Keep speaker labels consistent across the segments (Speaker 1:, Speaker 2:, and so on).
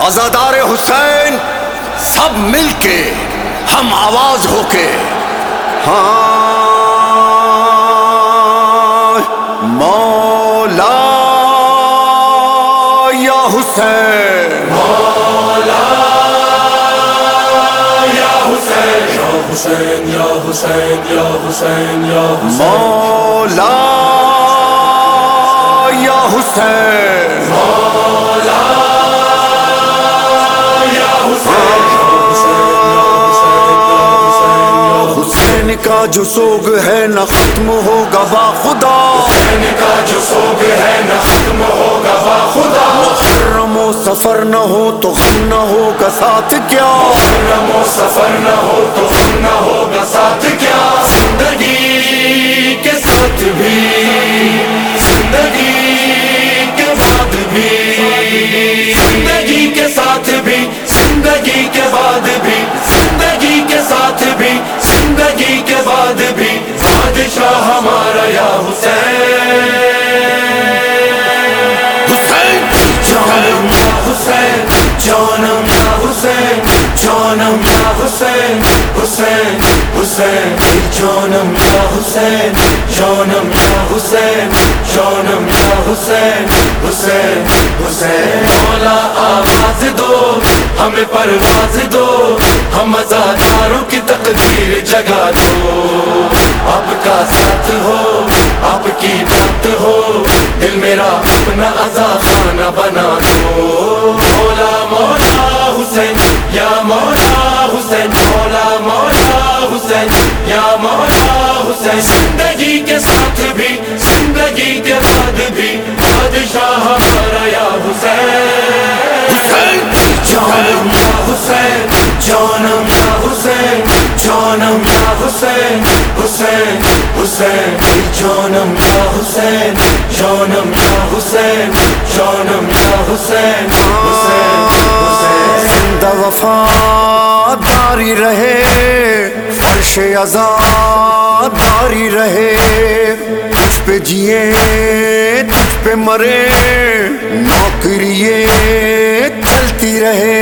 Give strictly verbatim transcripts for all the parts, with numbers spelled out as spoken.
Speaker 1: عزادار حسین سب مل کے ہم آواز ہو کے ہاں مولا یا حسین،
Speaker 2: مولا یا حسین، یا حسین یا حسین یا حسین یا حسین،
Speaker 1: مولا یا حسین،
Speaker 2: مولا یا حسین،
Speaker 1: حسین کا جو سوگ ہے نہ ختم ہوگا با خدا،
Speaker 2: حسین کا جو سوگ ہے نہ ختم ہوگا با خدا،
Speaker 1: محرم و سفر نہ ہو تو غم نہ ہوگا ساتھ کیا،
Speaker 2: محرم و سفر نہ ہو تو غم نہ ہوگا ساتھ کیا، زندگی کے ساتھ بھی زندگی کے بعد بھی، زندگی کے ساتھ بھی زندگی کے بعد بھی، زندگی کے ساتھ بھی زندگی کے بعد بھی، بادشاہ ہمارا یا حسین،
Speaker 1: حسین
Speaker 2: جانم یا حسین، جانم یا حسین، جانم یا حسین، حسین حسین جانم یا حسین، جانم یا حسین، جانم یا حسین، حسین حسین مولا آواز دو ہمیں پرواز دو، ہم عزاداروں کی تقدیر جگا دو، آپ کا ساتھ ہو آپ کی بات ہو، دل میرا اپنا عزا خانہ بنا دو، مولا مولا حسین یا مولا حسین، مولا مولا حسین یا مولا حسین، زندگی کے ساتھ بھی زندگی کے بعد بھی، بادشاہ ہمارا یا حسین،
Speaker 1: حسین
Speaker 2: جانم یا حسین، جانم یا حسین، جانم یا حسین، حسین حسین جانم یا حسین، جانم یا حسین، جانم یا حسین، حسین حسین
Speaker 1: زندہ وفاداری رہے، فرش عزاداری رہے، تجھ پہ جیے تجھ پہ مرے، نوکریے چلتی رہے،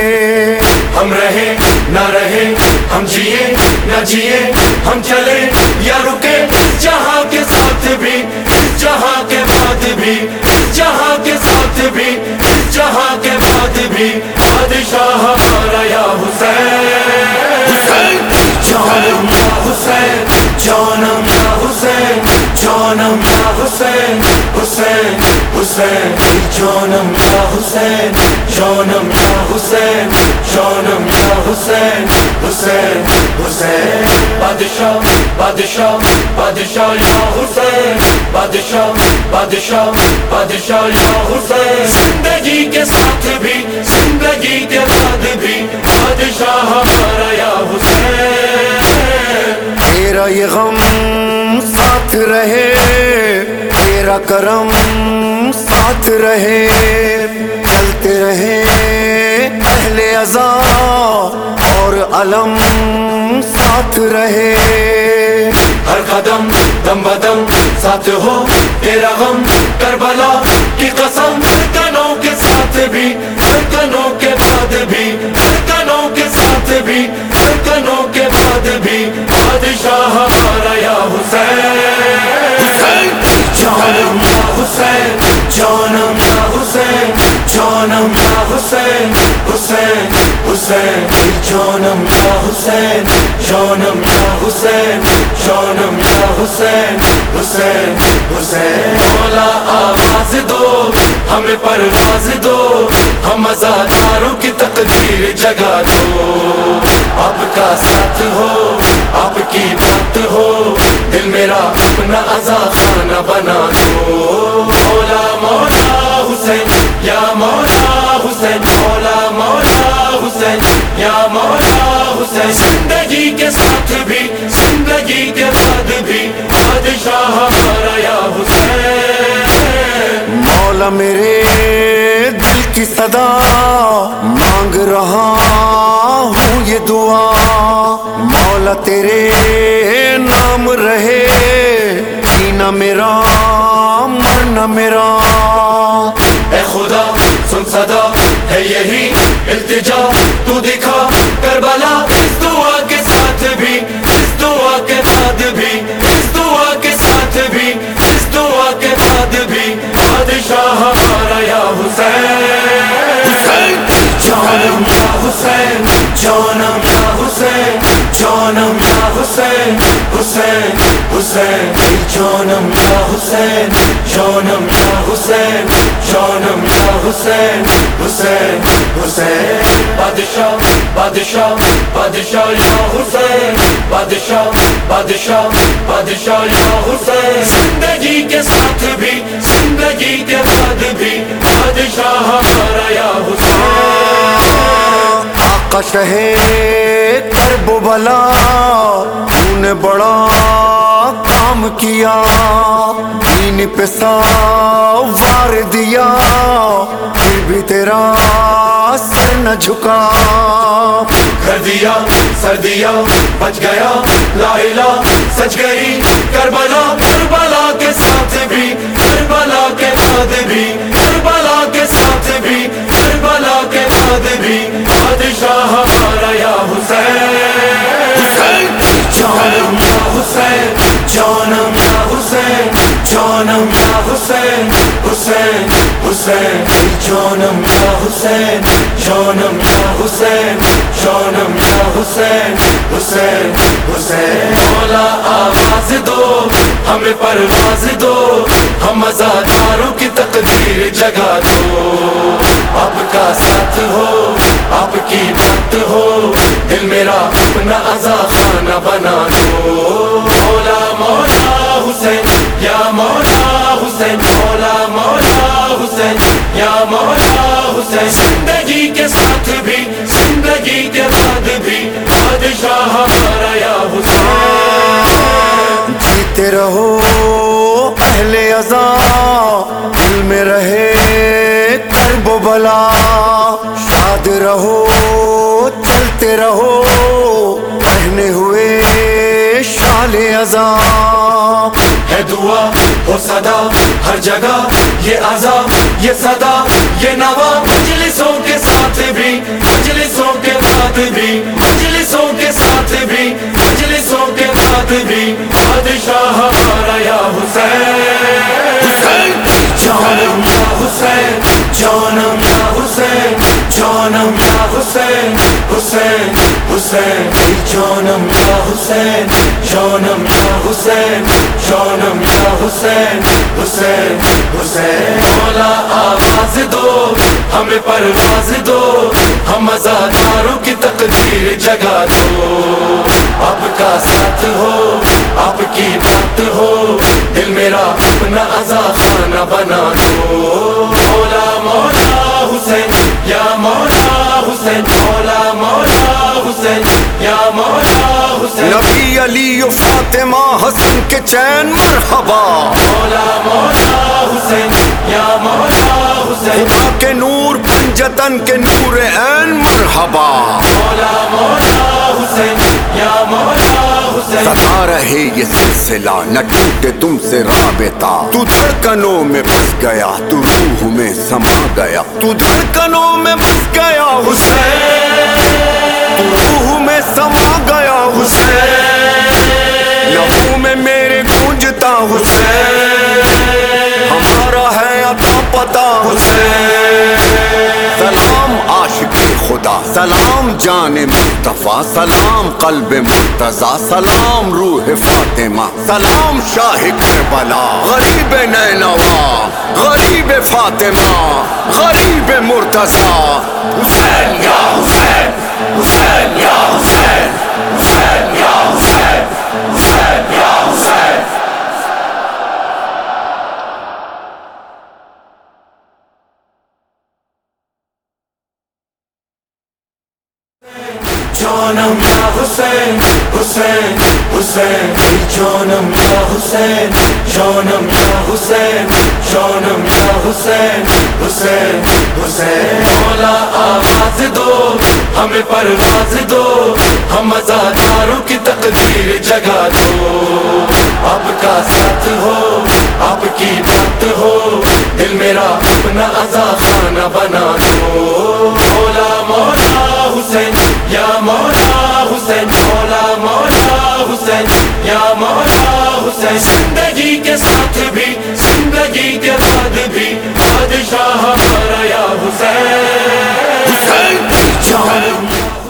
Speaker 2: ہم رہے نہ رہے ہم جیے نہ جیے ہم چلے یا رکے، اس جہاں کے ساتھ بھی اس جہاں کے بعد بھی، اس جہاں کے ساتھ بھی اس جہاں کے بعد بھی، بادشاہ ہمارا یا حسین،
Speaker 1: حسین
Speaker 2: جانم یا حسین، جانم یا حسین، جانم یا حسین، حسین حسین جانم یا حسین، جانم یا حسین، جانم یا حسین، حسین حسین بادشاہ بادشاہ بادشاہ یا حسین، بادشاہ بادشاہ بادشاہ یا حسین، زندگی کے ساتھ بھی زندگی کے بعد بھی، بادشاہ ہمارا یا حسین،
Speaker 1: تیرا یہ غم ساتھ رہے، تیرا کرم ساتھ رہے، چلتے رہے اہل عزا اور علم ساتھ رہے،
Speaker 2: ہر قدم دم بدم ساتھ ہو تیرا غم، کربلا کی قسم، دھڑکنوں کے ساتھ بھی دھڑکنوں کے بعد بھی، دھڑکنوں کے ساتھ بھی دھڑکنوں کے بعد بھی، بادشاہ ہمارا یا حسین،
Speaker 1: حسین
Speaker 2: جانم یا حسین، جانم یا حسین، جانم یا حسین، حسین حسین جانم یا حسین، جانم یا حسین، جانم یا حسین، حسین حسین مولا آواز دو ہمیں پرواز دو، ہم عزاداروں کی تقدیر جگا دو، آپ کا ساتھ ہو آپ کی بات ہو، دل میرا اپنا عزا خانہ بنا دو، مولا مولا حسین یا مولا حسین، مولا مولا حسین یا مولا حسین، زندگی کے ساتھ بھی زندگی کے بعد بھی، بادشاہ ہمارا یا حسین،
Speaker 1: مولا میرے دل کی صدا مانگ رہا ہوں یہ دعا، مولا تیرے نام رہے، جینا میرا مرنا میرا،
Speaker 2: اے خدا سن صدا ہے یہی التجا تو دکھا کربلا اس دعا کے ساتھ بھی اس دعا کے بعد بھی اس دعا کے ساتھ بھی اس دعا کے بعد بھی بادشاہ ہمارا یا حسین جانم یا حسین جانم یا حسین جانم یا حسین حسین حسین جانم یا حسین جانم یا حسین جانم یا حسین حسین حسین بادشاہ بادشاہ بادشاہ یا حسین بادشاہ بادشاہ بادشاہ یا حسین زندگی کے ساتھ بھی زندگی کے بعد بھی بادشاہ ہمارا یا حسین
Speaker 1: آقا شہے کرب و بلا تو نے بڑا کام کیا دین پہ سوار دیا پھر بھی تیرا سر نہ جھکا
Speaker 2: کر دیا سر دیا بچ گیا لا الہ سچ گئی کربلا کربلا کے ساتھ بھی کربلا کے بعد بھی کربلا کے ساتھ بھی کربلا کے بعد بھی بادشاہ ہمارا یا حسین جانم یا حسین جانم یا حسین جانم یا حسین حسین حسین جانم یا حسین جانم یا حسین جانم یا حسین حسین حسین مولا آواز دو ہمیں پرواز دو ہم عزاداروں کی تقدیر جگا دو آپ کا ساتھ ہو آپ کی بات ہو دل میرا اپنا عزا خانہ بنا دو مولا مولا حسین یا مولا حسین مولا مولا حسین یا مولا حسین زندگی کے ساتھ بھی زندگی کے بعد بھی بادشاہ ہمارا یا حسین
Speaker 1: جیتے رہو اہل عزا دل میں رہے کرب و بلا شاد رہو چلتے رہو پہنے ہوئے شال عزا
Speaker 2: ہے دعا ہو صدا ہر جگہ یہ عزا یہ صدا یہ نوا مجلسوں کے ساتھ بھی مجلسوں کے بعد بھی مجلسوں کے ساتھ بھی مجلسوں کے بعد بھی بادشاہ ہمارا یا حسین جانم یا حسین جانم یا حسین جانم یا حسین حسین حسین جانم یا حسین جانم یا حسین جانم یا حسین حسین حسین مولا آواز دو ہمیں پرواز دو ہم عزاداروں کی تقدیر جگا دو آپ کا ساتھ ہو آپ کی بات ہو دل میرا اپنا عزا خانہ بنا دو مولا مولا حسین یا مولا حسین مولا مولا حسین یا مولا حسین
Speaker 1: نبی علی و فاطمہ حسن کے چین مرحبا
Speaker 2: مولا مولا حسین یا مولا حسین
Speaker 1: خدا کے نور پنجتن کے نور عین مرحبا
Speaker 2: مولا مولا حسین یا مولا حسین
Speaker 1: ستا رہے یہ سلسلہ نہ ٹوٹے تم سے رابطہ تو دھڑکنوں میں بس گیا تو روح میں سما گیا تو دھڑکنوں میں بس گیا حسین تو روح میں سما گیا حسین لہو میں میرے گونجتا حسین ہمارا ہے عطا پتا حسین سلام عاشق خدا سلام جان مصطفیٰ سلام قلب مرتضیٰ سلام روح فاطمہ سلام شاہ کربلا غریب نینوا غریب فاطمہ غریب مرتضیٰ
Speaker 2: حسین یا حسین حسین یا حسین حسین یا حسین حسین یا حسین جانم یا حسین حسین حسین جانم یا حسین جانم یا حسین جانم یا حسین حسین حسین مولا آواز دو ہمیں پرواز دو ہم عزاداروں کی تقدیر جگا دو آپ کا ساتھ ہو آپ کی بات ہو دل میرا اپنا عزا خانہ بنا دو مولا مولا حسین مولا مولا حسین یا مولا حسین زندگی کے ساتھ بھی زندگی کے بعد بھی بادشاہ ہمارا یا حسین حسین جانم